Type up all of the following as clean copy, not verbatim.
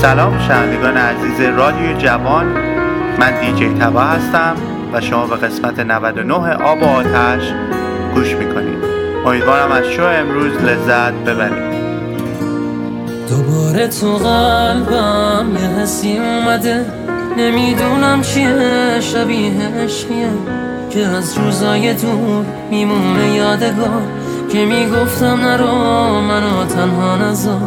سلام شنوندگان عزیز رادیو جوان، من دیجی تبا هستم و شما به قسمت 99 آب و آتش گوش میکنید. امیدوارم از شو امروز لذت ببرید. دوباره تو قلبم یه حسی اومده، نمیدونم چیه، شبیه عشقیه که از روزای دور میمونه یادگار، که میگفتم نرو منو تنها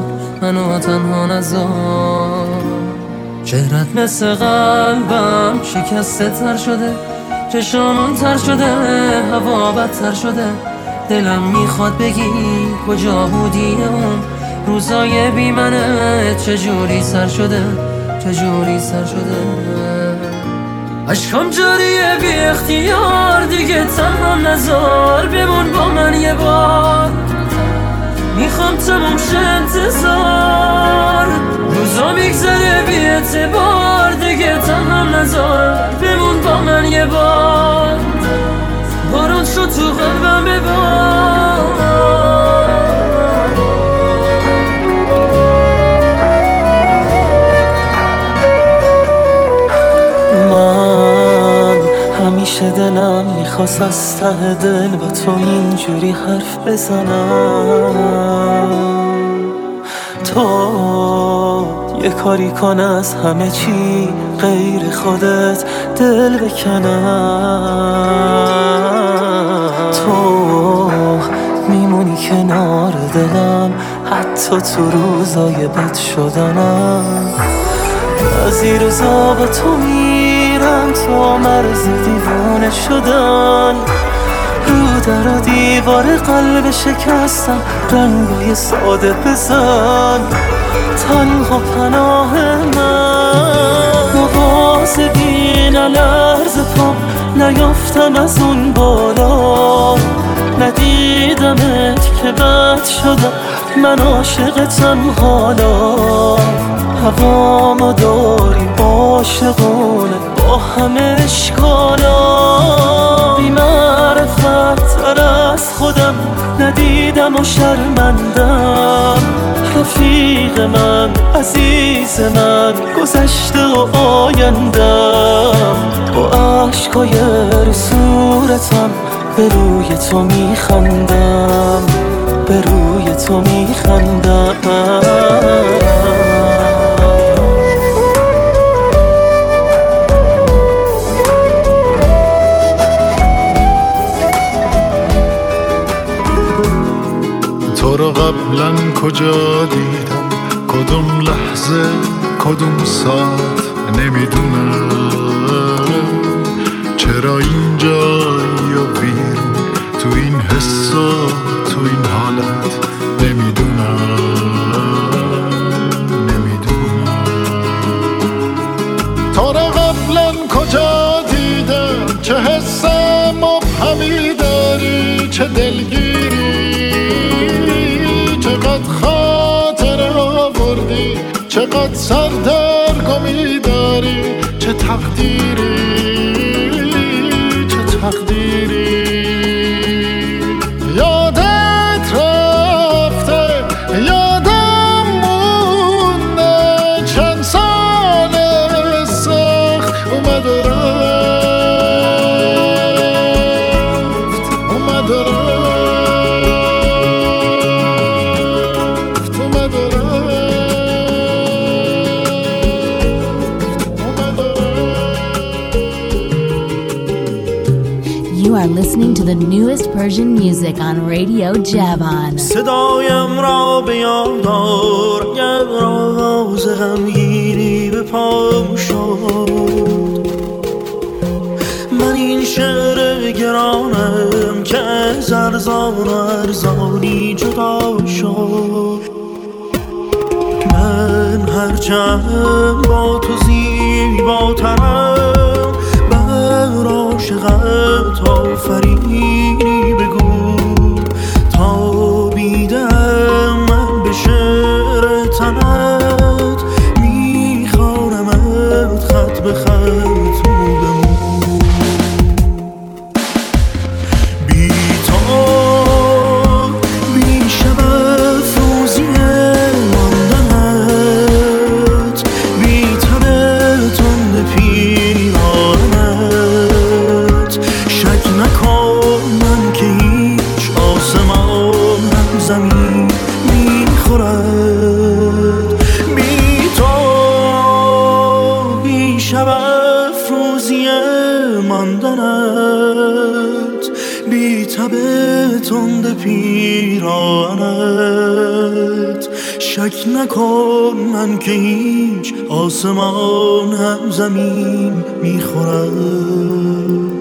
نذار. چهرت مثل قلبم شکسته تر شده، چشامون تر شده، هوا بدتر شده. دلم میخواد بگی کجا بودی اون روزای بی منه، چجوری سر شده. عشقم جاریه بی اختیار، دیگه تنها نذار، بمون با من یه بار. میخوام تموم شه انتظار، روزا میگذره بی اعتبار، دیگه تنها نذار، بمون با من یه بار. بارون شد تو قلبم ببار. همیشه دلم میخواست از ته دل با تو اینجوری حرف بزنم، تو یه کاری کن از همه چی غیر خودت دل بکنم. تو میمونی کنار دلم حتی تو روزای بد شدنم. از این روزا با تو میرم تو مرز دیوانه شدن، رو در و دیوار قلب شکستم، رنگای ساده بزن، تنها پناه من. مواظبی نلرز پا نیافتم از اون بالا، ندیدمت که بد شدم، من عاشقتم حالا. هوامو داریم عاشقونه با همه اشکالا، بی معرفت تر از خودم ندیدم و شرمندم. رفیق من، عزیز من، گذشته و آیندم، با عشقای رو صورتم به روی تو میخندم، به روی تو میخندم. تو رو قبلا کجا دیدم، کدوم لحظه کدوم ساعت نمیدونم، چرا اینجایی و بیرون تو این حسا تو این حالت نمیدونم. تو رو قبلا کجا دیدم، چه حس مبهمی داری، چه دلگیری، چقدر خاطر آوردی، چقدر سردرگمی داری، چه تقدیری. یادت رفته یادم مونده، چند سال سخت اومد و رفت. You are listening to the newest Persian music on Radio Javan. صدایم را به یاد آر، اگر راز غمگینی به پام شد. من این شعر گرانم که از ارزان و ارزانی جدا شد. من هرچند با تو زیباترم، بر عاشقت آفرینی بگو، تا بیدم من به شعر تنت میخوانمت خط به خط بودم. بی تو بی شب افروزی ماندنت، پیرانت. شک نکن من که هیچ آسمان هم زمین میخورد.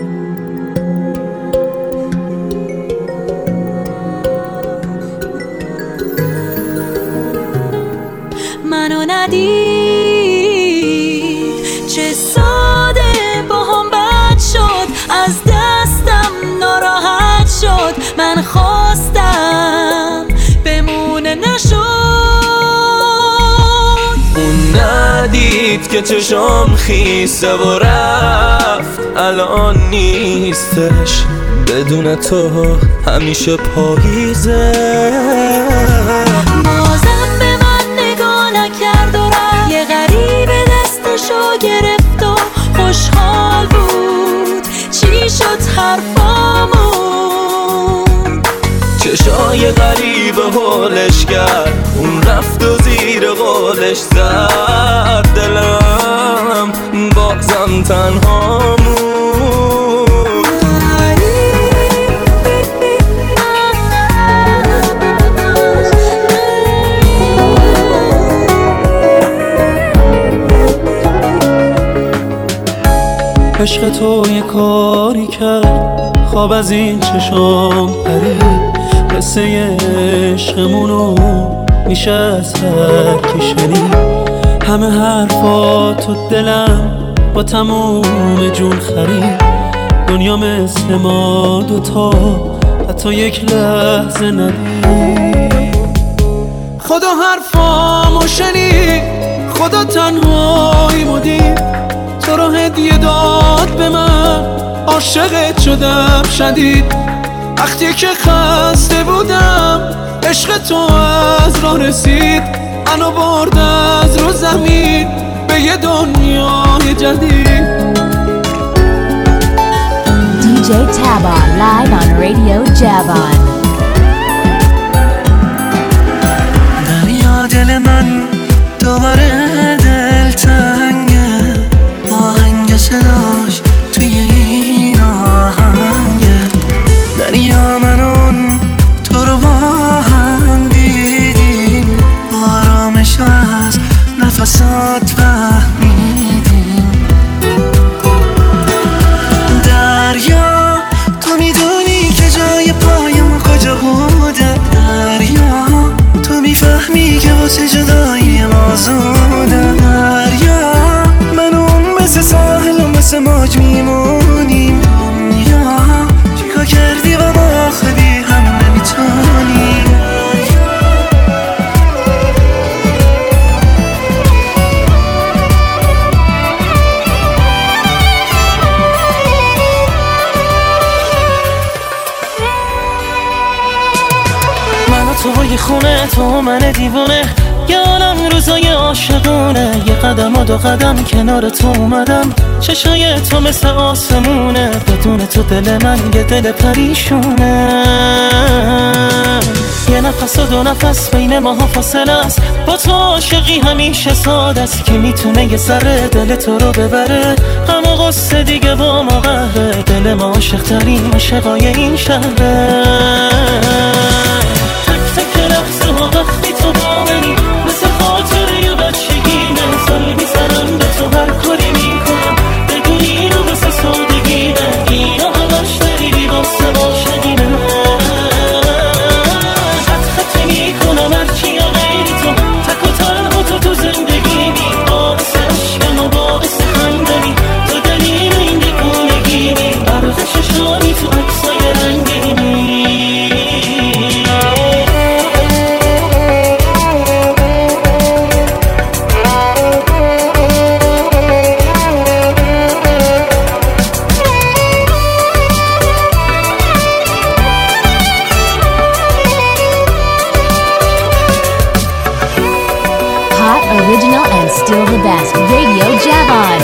منو ندید چه ساده با هم بد شد، از دستم ناراحت شد. من خواستم بمونه نشد. اون ندید که چشم خیسته و رفت، الان نیستش. بدون تو همیشه پاییزه. بازم به من نگاه نکرد و رفت، یه غریب دستشو گرفت و خوشحال بود. چی شد حرفامون؟ چشای غریب حالش کرد، اون رفت و زیر قولش زد. دلم بازم تنها مون. عشق تو یه کاری کرد، خواب از این چشام پرید. قصه عشقمونو میشه از هر کی شنید. همه حرفات و دلم با تموم جون خرید. دنیا مثل ما دوتا حتی یک لحظه ندید. خدا حرفامو شنید، خدا تنهاییمو دید. تو رو هدیه داد به من، عاشقت شدم شدید. وقتی که خسته بودم عشق تو از راه رسید. منو برد از رو زمین به یه دنیای جدید. DJ Taba live on Radio Javon. دریا دل من دوباره دلتنگه، آهنگ صداش توی این آهنگه. دریا من اون تو رو با هم دیدیم، آرامش از نفسات فهمیدیم. دریا تو میدونی که جای پایم کجا بوده. دریا تو میفهمی که واسه جدایی ما زوده. دریا من اون مثل ساحل و مثل موج میمونیم. دنیا چیکار کردی و ما خودی هم نمیتونیم. توی خونه تو من دیوونه، یه عالم روزای عاشقونه. یه قدم و دو قدم کنار تو اومدم، چشای تو مثل آسمونه. بدون تو دل من یه دل پریشونه. یه نفس و دو نفس بین ماها فاصله است. با تو عاشقی همیشه ساده است، که میتونه یه ذره دل تو رو ببره. غم و غصه دیگه با ما قهره، دل ما عاشق ترین عاشقای این شهره. وقتی تو با منی مثل خاطره بچگیمه. سال میزنم به تو هر کاری میکنم، بدون اینو مثل سادگیمه. اینا همش داری واسه عاشقیمه. خط میکنم هرچی یا غیری تو، تک و تنها تو زندگیمی. باعث عشقم و باعث خندمی، تو دلیل این دیوونگیمی. برق چشانی تو عکسای رنگینی. Original and still the best. Radio Javon.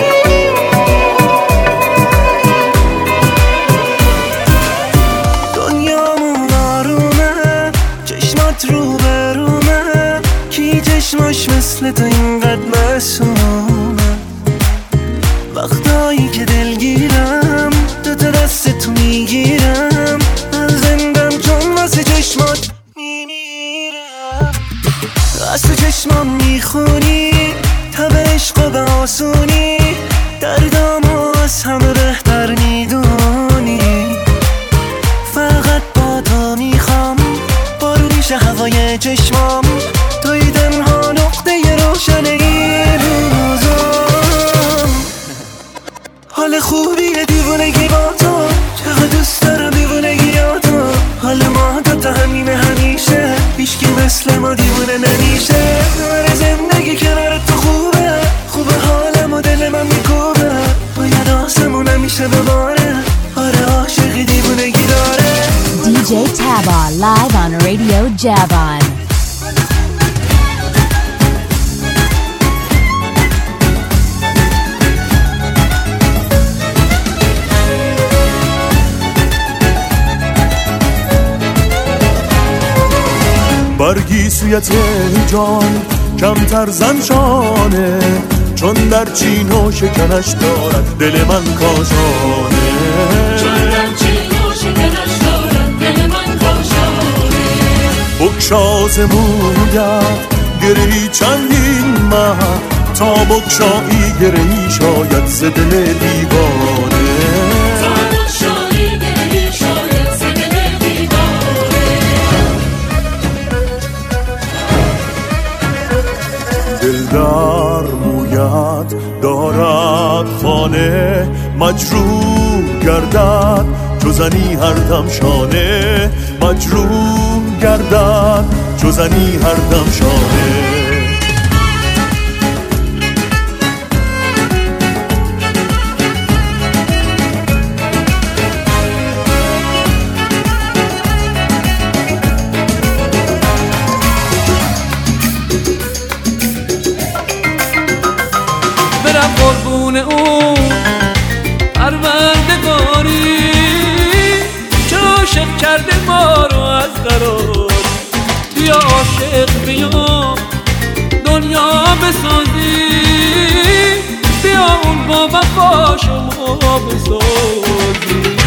دنیامون آرومه، چشمات رو برومه. کی چشماش مثل تو اینقدر معصومه. وقتایی که دلگیرم دو تا دست تو میگیرم، من زندم از تو چشمام میخونی تب عشق به آسونی دردامو از همه بهتر میدونی فقط با تو میخوام بارون میشه هوای چشمام توی تنها نقطه روشن این روزم حال خوبیه دیوونگی با تو چقدر دوست دارم دیوونگی با تو حال ما دوتا همینه همیشه هیچکی مثل ما دیوونه نمیشه نور زندگی کنار تو خوبه حالم و دل من میکوبه باید آسمون همیشه بباره آره عاشقی دیوونگی داره DJ Taba live on Radio Javon. برگی سویت جان کمتر زنشانه چون در چین و شکنش دارد دل من کاشانه چون در چین و شکنش دارد دل من کاشانه بکشاز مویت گرهی چندین ماه تا بکشایی گرهی شاید ز دل دیوانه دل در مویت دارد خانه مجروح گردد چو زنی هر دم شانه مجروح گردد چو زنی هر دم شانه قربون اون پروردگاری چه عاشق کرده ما رو از قرار بیا عاشق بیا دنیا بسازی بیا اون با وفا شما بسازی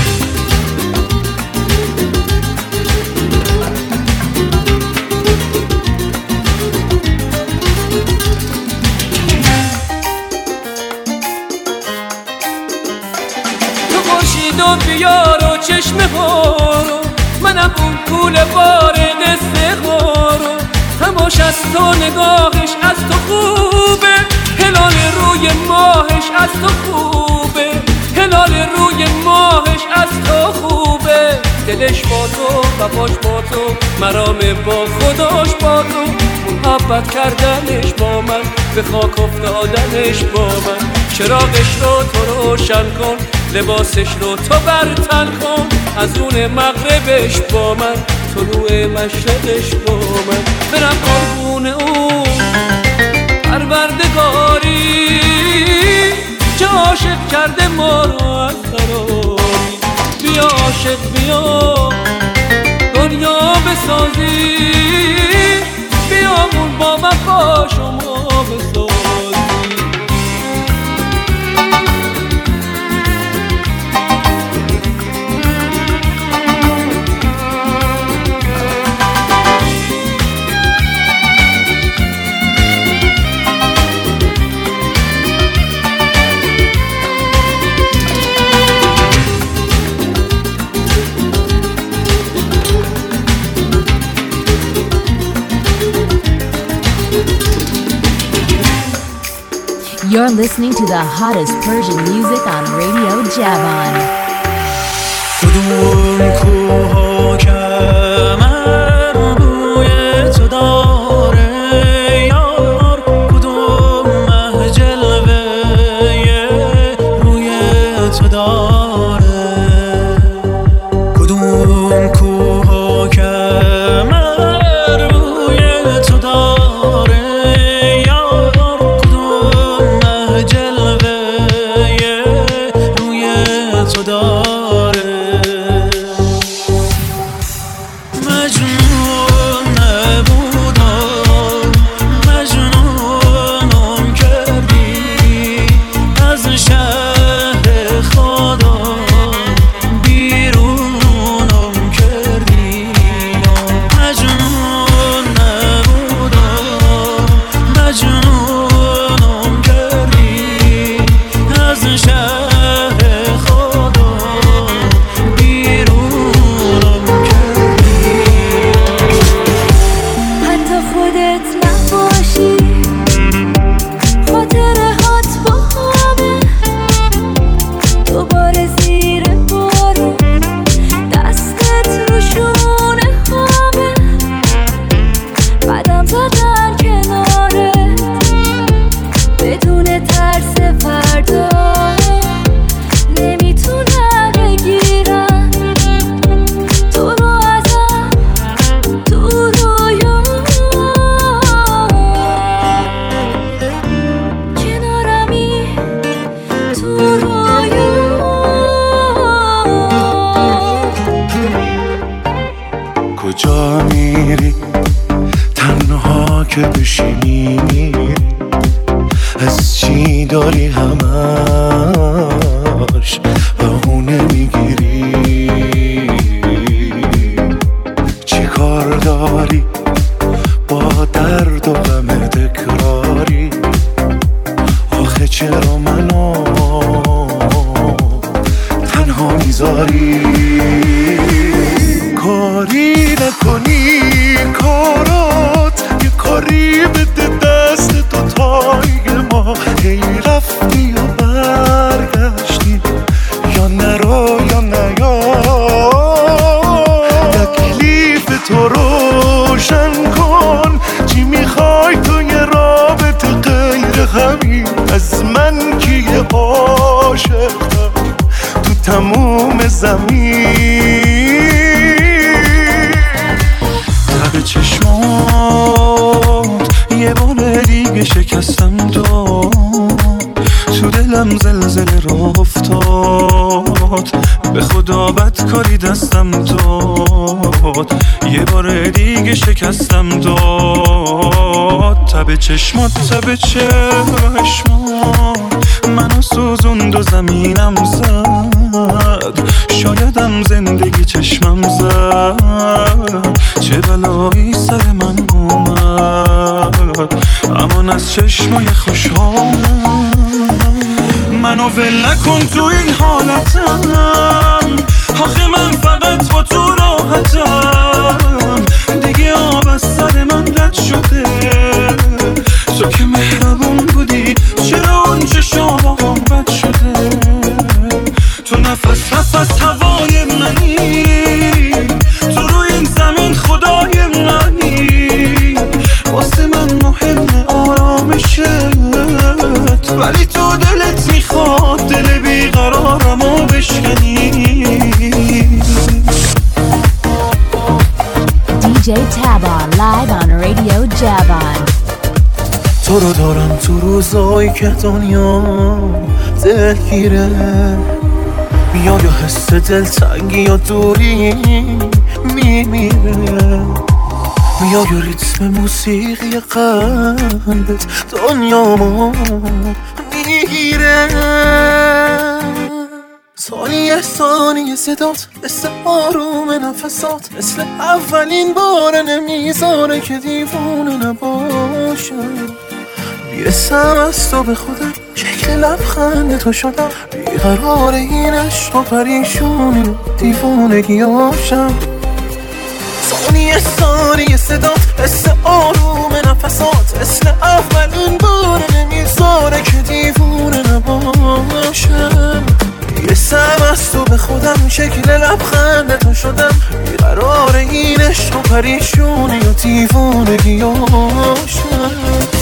بیارو چشم هارو منم اون پول بار قصه خارو هماش از تو نگاهش از تو خوبه هلال روی ماهش از تو خوبه هلال روی ماهش از تو خوبه دلش با تو وفاش با تو مرام با خداش با تو محبت کردنش با من به خاک افتادنش با من چراغش رو تو روشن کن لباسش رو تو برتن کن از اون مغربش با من طلوع مشرقش با من برم قربون اون پروردگاری چه عاشق کرده ما رو از قراری بیا عاشق بیا دنیا بسازی بیا اون با وفا شما بسازی You're listening to the hottest Persian music on Radio Javon. کدوم کوها کمر بوی تو داره یار کدوم مه جلوه روی تو داره کدوم کوها کمر بوی تو داره یار کدوم مه جلوه روی تو داره داری همش بهونه میگیری، چی کار داری با درد و غم تکراری؟ آخه چرا منو تنها میذاری؟ کاری نکنی کارات یه کاری بده دست تو تای ما، هی رفتی و برگشتی یا نرو یا نیا، تکلیف تو روشن کن، چی میخوای تو یه رابطه غیر همین؟ از من که یه عاشقم تو تموم زمین، لب چشمات یه بار دیگه شکستم تو دلم زلزله را افتاد، به خدا بدکاری دستم داد، یه بار دیگه شکستم داد. تب چشمات منو سوزوند و زمینم زد، شایدم زندگی چشمم زد، چه بلایی سر من اومد، امان از چشمای خوشحالم. منو ول نکن تو این حالتم، آخه من فقط با تو راحتم، دیگه آب از سر من رد شده، تو که مهربون بودی چرا اون چشام بد شده؟ تو نفس هوای منی، تو روی این زمین خدای منی، واسه من مهمه آرامشت، ولی تو دلت میخواد دل بیقرارمو بشکنی. DJ Taba live on Radio Javon. تو رو دارم تو روزایی که دنیا دلگیره، میاد یا حس دلتنگی یا دوری میمیره، میاد یا ریتم موسیقی قلبت دنیامو میگیره. ثانیه صدات مثل آروم نفسات، مثل اولین بار نمیذاره که دیوونه نباشم. میرسم از تو به خودم، شکل لبخند تو شدم، بیقرار این عشق و پریشونی و دیوونگیاشم. ثانیه صدات مثل آروم نفسات، مثل اولین بار نمیذاره که دیوونه نباشم. میرسم از تو به خودم، شکل لبخند تو شدم، بیقرار این عشق و پریشونی و دیوونگیاشم.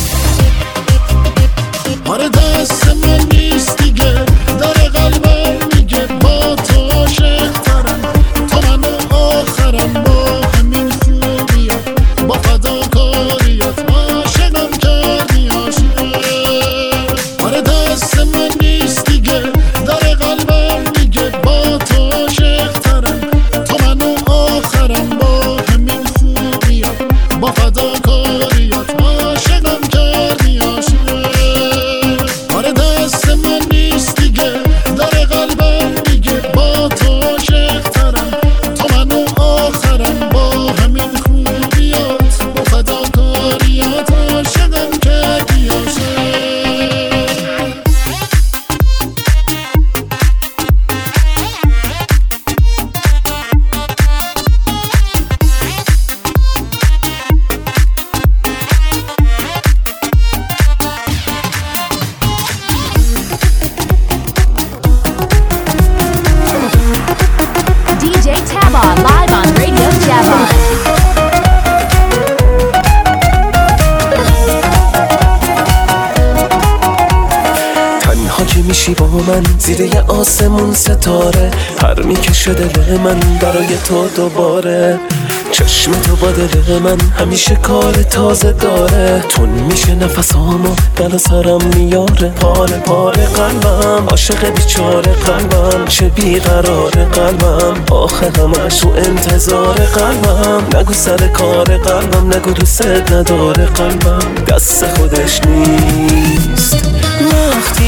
آره دست من نیست دیگه، داره قلبم میگه با تو عاشق‌ترم، تا من آخرم با همین خوبیات، با فداکاریات عاشقم کردی عاشق. آره دست من نیست دیگه، داره قلبم میگه با تو عاشق‌ترم، تا من آخرم با همین خوبیات، با فداکاریات عاشقم کردی عاشق. من زیر یه آسمون ستاره، پر میکشه دل من برای تو دوباره. چشم تو با دل من همیشه کار تازه داره، تون میشه نفسامو دل سرم میاره. پاره پاره قلبم عاشق بیچاره قلبم، چه بیقرار قلبم آخه همش تو انتظار قلبم. نگو سر کار قلبم، نگو دوست نداره قلبم، دست خودش نیست. وقتی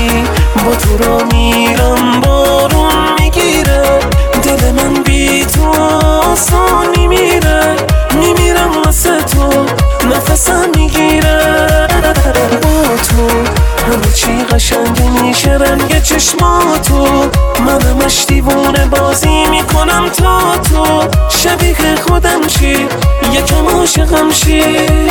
را میرم بارون میگیره، دل من بی تو آسان میمیره، میمیرم واسه تو نفسم میگیره. با تو همه چی قشنگ میشه، رنگ چشماتو منمش دیوونه بازی میکنم تا تو شبیه خودم چی یکم عاشقم شی.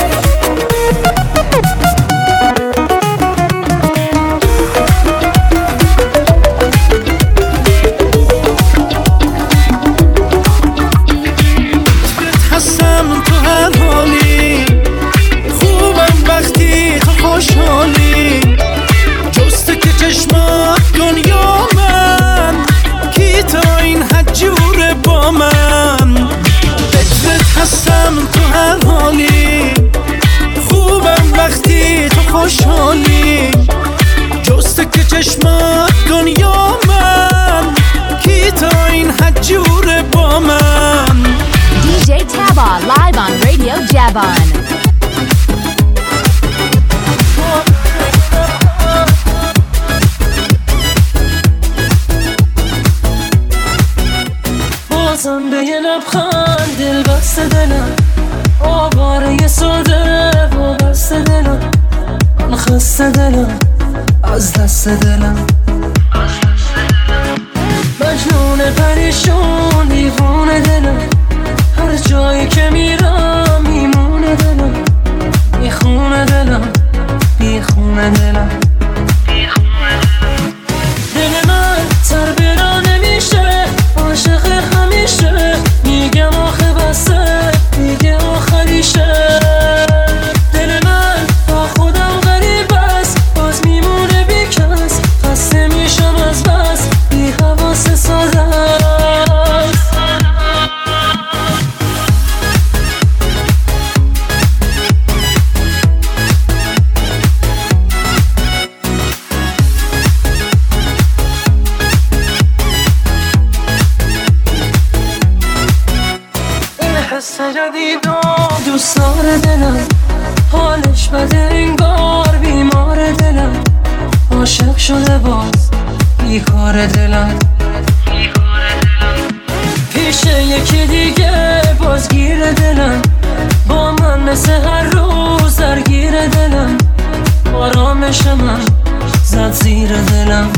هستم تو هر حالی، خوبم وقتی تو خوشحالی، جسته که چشمات دنیا من، کی تا این حد جوره با من. بهت هستم تو هر حالی، خوبم وقتی تو خوشحالی، جسته که چشمات دنیا من، کی تا این حد جوره با من. DJ Taba live on Radio Javon. بازم به یه لبخند دل بسته دلم، آواره ساده و بسته دلم، من خسته دلم از دست دلم، مجنون پریشون دیوونه دلم، هر جایی که میرم میمونه دلم، میخونه دلم بیخونه دلم. دل من سر برا نمیشه، عاشق همیشه، میگم آخه بسه دیگه آخریشه. دل من با خودم غریب است، باز میمونه بی کس، خسته میشم از بس بی حواس ساده است. حس جدیدم دوست داره دلم، حالش بده انگار بیمار دلم، عاشق شده باز بیکار دلم، پیش یکی دیگه بازگیر دلم، با من مثل هر روز درگیر دلم، آرامش من زد زیر دلم.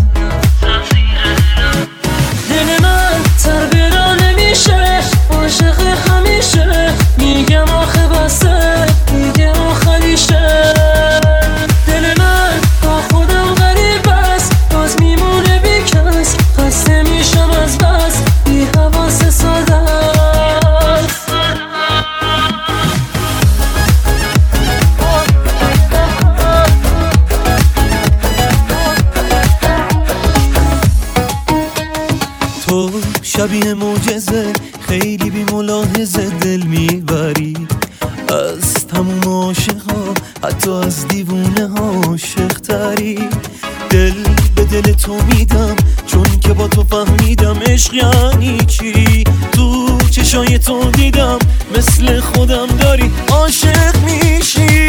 دل من تر برا نمیشه، عاشق همیشه، میگم آخه بسه دیگه آخریشه. دل من با خودم غریب است، باز میمونه بی کس، خسته میشم از بس بی حواس ساده است. تو شبیه معجزه، خیلی بی ملاحظه دل میبری از تموم عاشقا، حتی از دیوونه ها عاشق تری. دل به دل تو میدم، چون که با تو فهمیدم عشق یعنی چی. تو چشای تو دیدم مثل خودم داری عاشق میشی.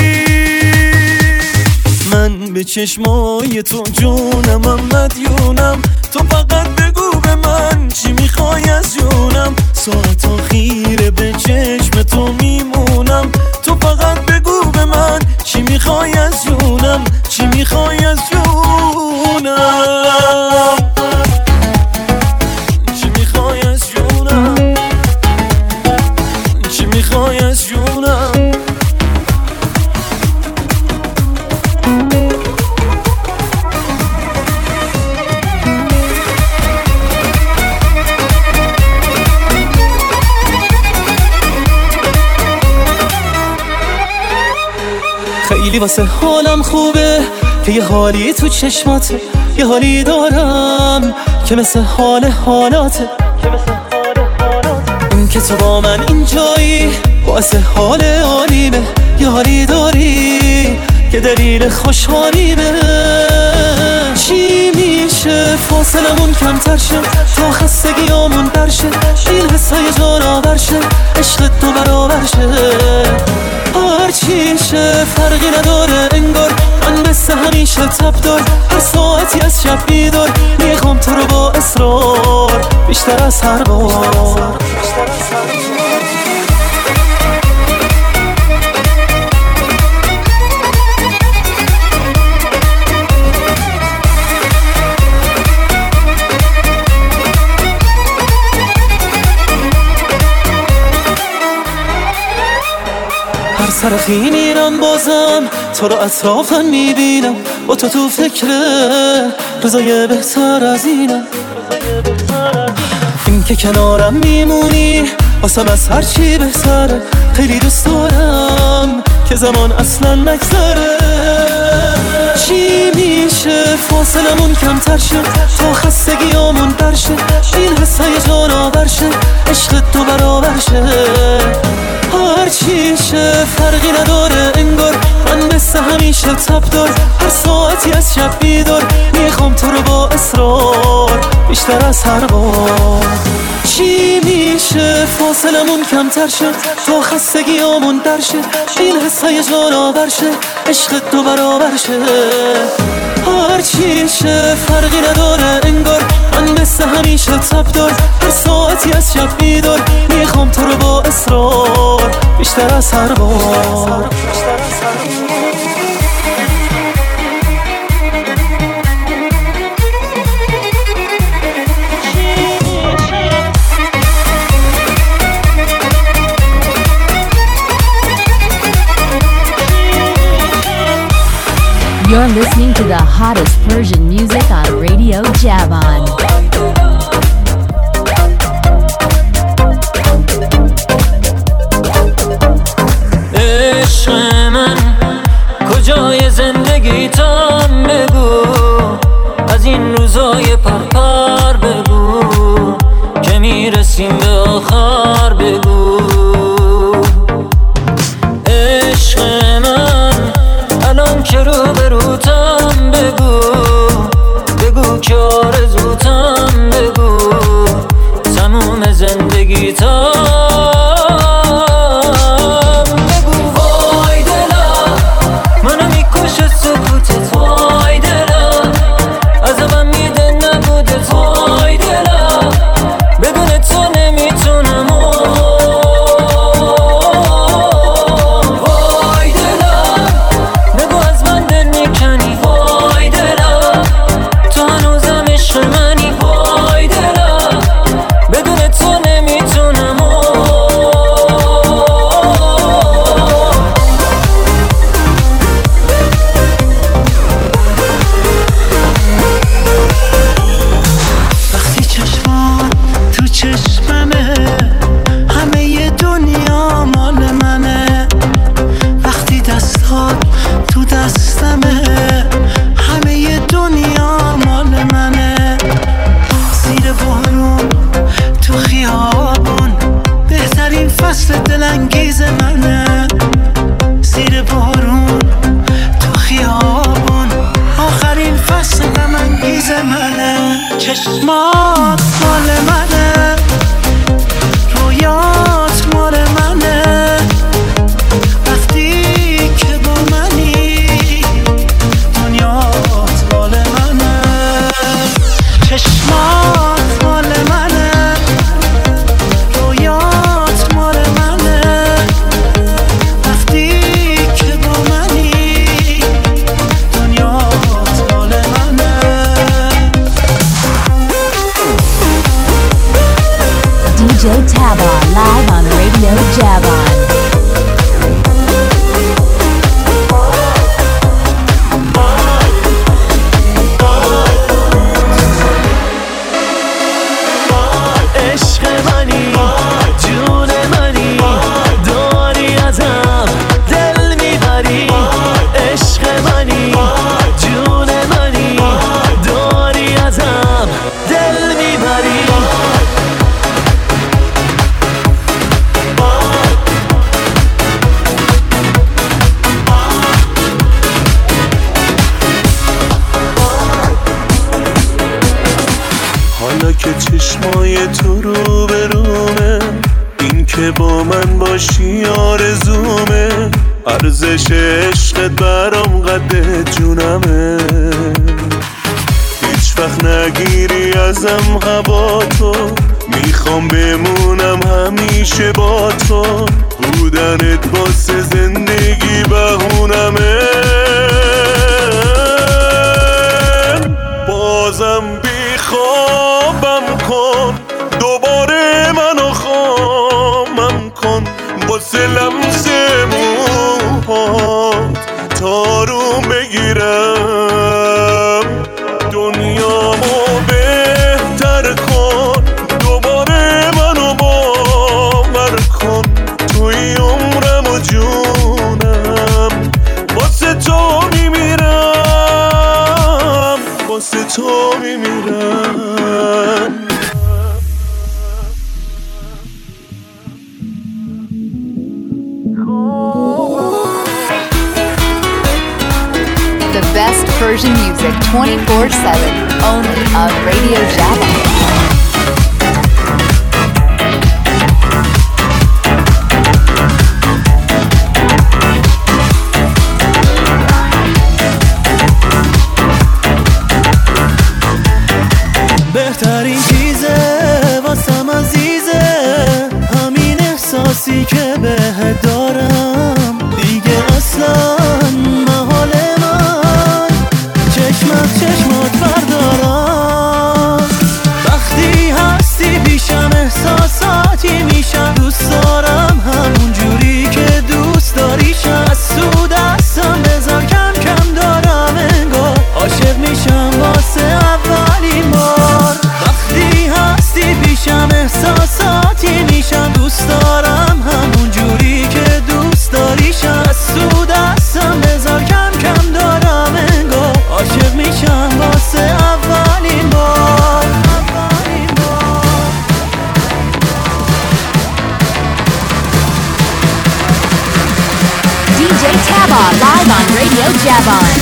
من به چشمای تو جونم مدیونم، تو فقط بگو به من چی میخوای از جونم. ساعت خیره به چشم تو میمونم، تو فقط بگو به من چی میخوای از جونم، چی میخوای از جونم، چی میخوای از جونم، چی میخوای از جونم. خیلی واسه حالم خوبه که یه حالی تو چشماته، یه حالی دارم که مثل حال حالاته. اون که تو با من اینجایی واسه حال عالیمه، یه حالی داری که دلیل خوشحالیمه. چی میشه فاصلمون کمتر شه، تا خستگیامون برشه، این حسای جانور شه، عشق تو برابر شه. هر چی شه فرقی نداره انگار، من مثل مثل همیشه تب دار، هر ساعتی از شب بیدار، میخوام تو رو با اصرار بیشتر از هر بار. سر خیلی میرم بازم تو رو اطرافم میبینم، با تو فکر روزای بهتر از اینم. این که کنارم میمونی واسم از هر چی بهتره، خیلی دوست دارم که زمان اصلا نگذره. چی میشه فاصلمون کمتر شه تا خستگیامون برشه، این حسای جان آور شه عشق تو برابر شه. هر چی شه فرقی نداره انگار، من مثل همیشه تب دار، هر ساعتی از شب بیدار، میخوام تو رو با اصرار بیشتر از هر بار. چی میشه فاصلمون کمتر شه تا خستگیامون در شه، این حسای جان آور شه عشق تو برابر شه. هر چی شه فرقی نداره انگار، من مثل همیشه تب دار، هر ساعتی از شب بیدار، میخوام تو رو با اصرار بیشتر از هر بار. You're listening to the hottest Persian music on Radio Javan. عشق من کجای زندگی تام بگو، از این روزای پرپر بگو که میرسیم به آخر بگو. عشق من الان که رو به روتم بگو، بگو که آرزوتم بگو، تموم زندگی تام بگو. وای دلم منو میکشه سکوتت، وای دلم عذابم میده نبودت، وای دلم بدون تو نمیتونم. وای دلم بگو از من دل میکنی، وای دلم تو هنوزم عشق منی، وای دلم بدون تو نمیتونم. وقتی چشمان تو چشممه همه ی دنیا مال منه، وقتی دستات تو دستمه همه ی دنیا مال منه. زیر بارون تو خیابون بهترین فصل دلانگیز منه، زیر بارون تو خیابون آخرین فصل غم‌انگیز منه. چشمات مال منه، رویات مال منه، وقتی که با منی دنیات مال منه. چشمات مال منه، رویات مال منه، وقتی که با منی دنیات مال منه. DJ Taba live on Radio Javan. عشق منی جون منی، داری ازم دل میبری. عشق منی جون منی، داری ازم دل میبری. حالا که چشمای تو رو به رومه، این که با من باشی آرزومه. ارزش عشق برام قد جونمه. هیچ وقت نگیری ازم هوا تو، میخوام بمونم همیشه با تو. بودنت واسه زندگی بهونمه. بازم بیخوابم کن، دوباره منو خامم کن. واسه لمس موهات تارو بگیرم. دنیامو بهتر کن، دوباره منو باور کن. توی عمرم و جونم واسه تو میمیرم، واسه تو میمیرم. The best Persian music 24/7, only on Radio Javan. بهترین چیزه واسم عزیزه، همین احساسی که بهت دارم. دیگه اصلا محال من چشم از چشمات بردارم. وقتی هستی پیشم احساساتی میشم. دوست دارم همون جوری که دوست داریشم. از تو دستم بذار کم کم دارم انگار عاشق میشم واسه اولین بار. وقتی هستی پیشم احساساتی میشم. دوست دارم همون جوری که دوست داریشم. از تو دستم بذار کم کم دارم انگار عاشق میشم واسه اولین بار. DJ Taba live on Radio Javan.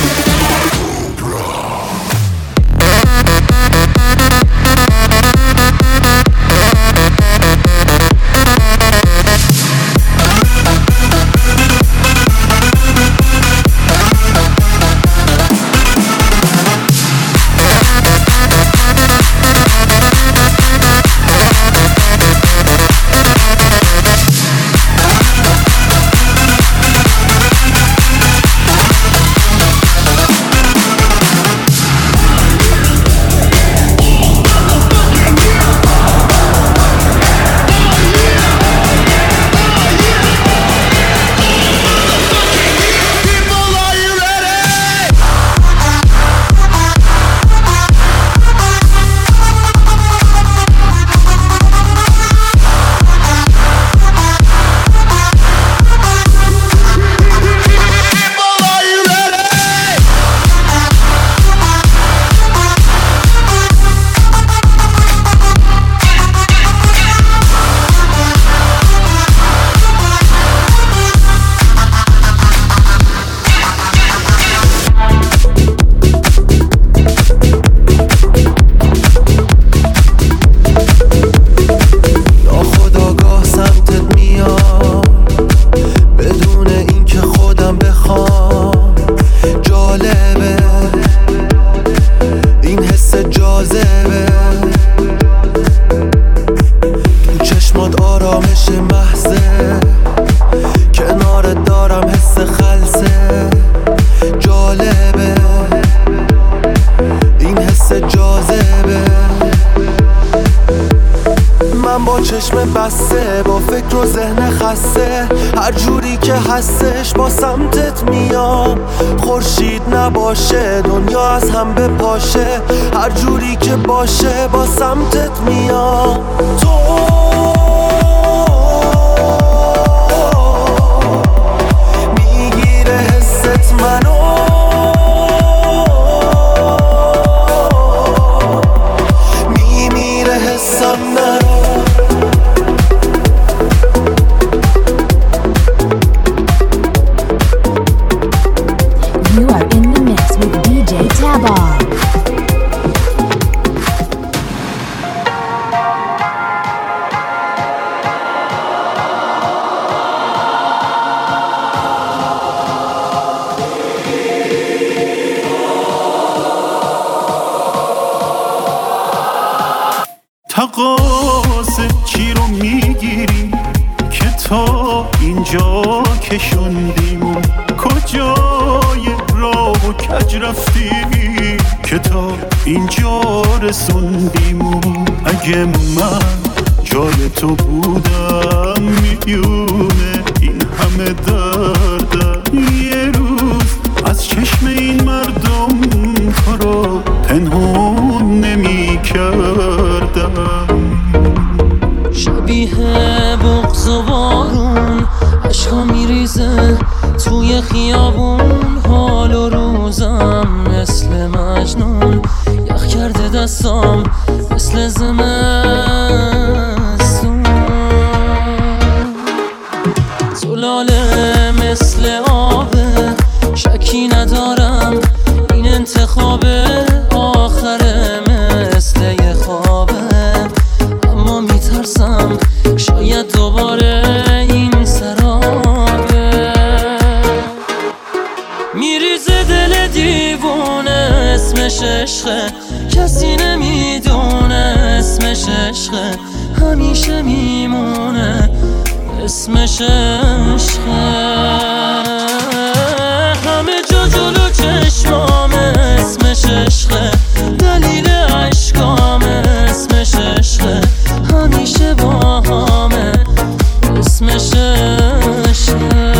چشم بسته با فکر و ذهن خسته، هر جوری که هستش با سمتت میام. خورشید نباشه دنیا از هم بپاشه، هر جوری که باشه با سمتت میام. تو میگیره حست منو، میمیره حسم نرو. You are in the mix with DJ Taba. کجا کشوندیم و کجای راه و کج رفتیم که تا اینجا رسوندیم و اگه من جای تو بودم میونه این همه دردم یه روز از چشم این مردم تو رو پنهون نمی کردم. شبیه بغض و بارون عشقا میریزه توی خیابون، حال و روزم مثل مجنون، یخ کرده دستام مثل زمستون، زلاله مثل آبه، شکی ندارم این انتخاب آخره مثل یه خوابه، اما میترسم شاید دوباره این سرابه. میریزه دل دیوونه اسمش عشقه، کسی نمیدونه اسمش عشقه، همیشه میمونه اسمش عشقه، همه جا جلو چشمامه اسمش عشقه، دلیل عشقامه اسمش عشقه، همیشه با همه اسمش عشقه.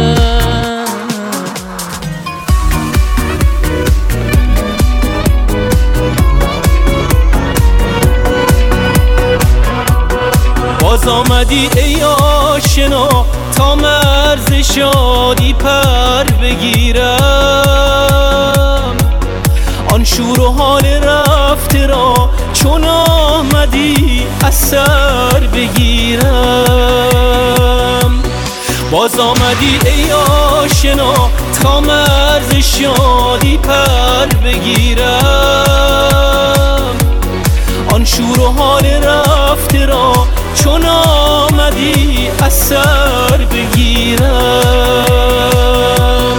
باز آمدی ای آشنا تا مرز شادی پر بگیرم، آن شور و حال رفته را چون آمدی از سر بگیرم. باز آمدی ای آشنا تا مرز شادی پر بگیرم، آن شور و حال رفته را چون آمدی از سر بگیرم.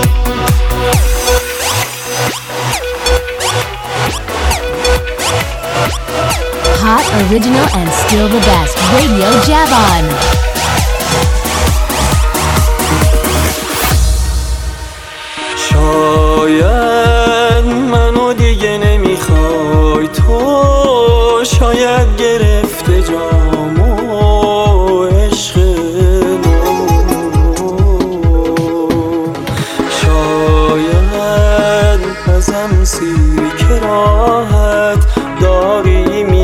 Hot, original, and still the best. Radio Javon. شاید منو دیگه نمیخوای تو، شاید گرفته جامو عشقمو، شاید ازم سیری که راحت داری